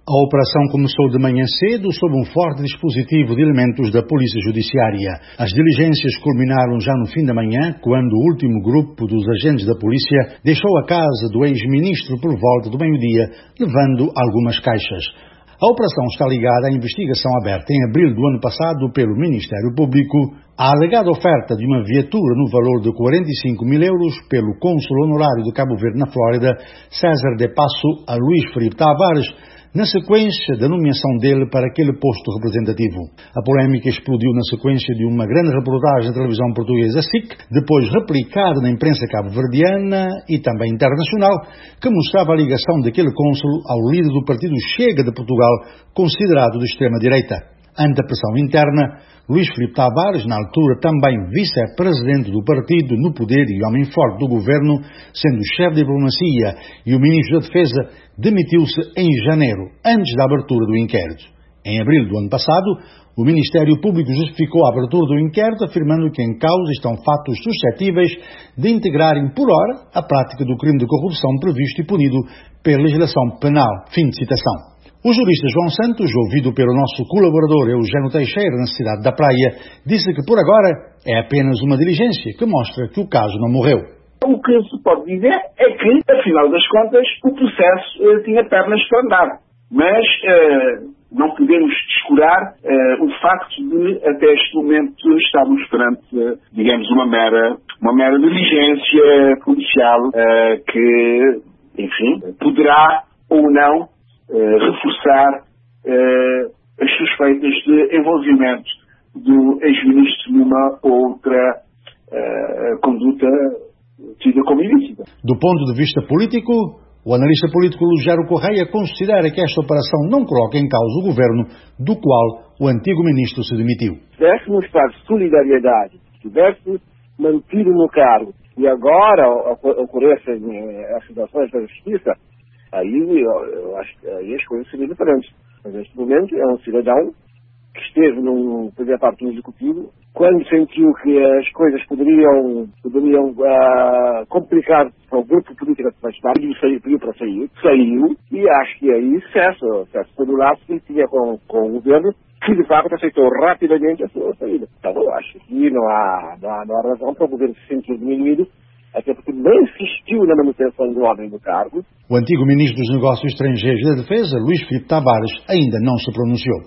A operação começou de manhã cedo sob um forte dispositivo de elementos da Polícia Judiciária. As diligências culminaram já no fim da manhã, quando o último grupo dos agentes da polícia deixou a casa do ex-ministro por volta do meio-dia, levando algumas caixas. A operação está ligada à investigação aberta em abril do ano passado pelo Ministério Público à alegada oferta de uma viatura no valor de 45 mil euros pelo cônsul honorário de Cabo Verde na Flórida, César de Passo, a Luís Filipe Tavares, na sequência da nomeação dele para aquele posto representativo. A polémica explodiu na sequência de uma grande reportagem na televisão portuguesa SIC, depois replicada na imprensa cabo-verdiana e também internacional, que mostrava a ligação daquele cônsul ao líder do partido Chega de Portugal, considerado de extrema-direita. Ante a pressão interna, Luís Filipe Tavares, na altura também vice-presidente do partido no poder e homem forte do governo, sendo chefe de diplomacia e o ministro da Defesa, demitiu-se em janeiro, antes da abertura do inquérito. Em abril do ano passado, o Ministério Público justificou a abertura do inquérito, afirmando que em causa estão fatos suscetíveis de integrarem por hora a prática do crime de corrupção previsto e punido pela legislação penal. Fim de citação. O jurista João Santos, ouvido pelo nosso colaborador Eugênio Teixeira na cidade da Praia, disse que por agora é apenas uma diligência que mostra que o caso não morreu. O que se pode dizer é que, afinal das contas, o processo tinha pernas para andar. Mas não podemos descurar o facto de, até este momento, estarmos perante, digamos, uma mera diligência policial que, enfim, poderá ou não reforçar as suspeitas de envolvimento do ex-ministro numa outra conduta tida como ilícita. Do ponto de vista político, o analista político Lugero Correia considera que esta operação não coloca em causa o governo do qual o antigo ministro se demitiu. Se tivesse mostrado solidariedade, se tivesse mantido no cargo e agora ocorressem as situações da justiça, aí eu acho que aí as coisas seriam diferentes. Mas neste momento é um cidadão que esteve fazia parte do executivo, quando sentiu que as coisas poderiam complicar para o grupo político que faz parte, pediu para sair, saiu, e acho que aí cessa todo laço que tinha com o governo, que de fato aceitou rapidamente a sua saída. Então eu acho que não há razão para o governo se sentir diminuído, até porque não insistiu na manutenção do ordem do cargo. O antigo ministro dos Negócios Estrangeiros e da Defesa, Luís Filipe Tavares, ainda não se pronunciou.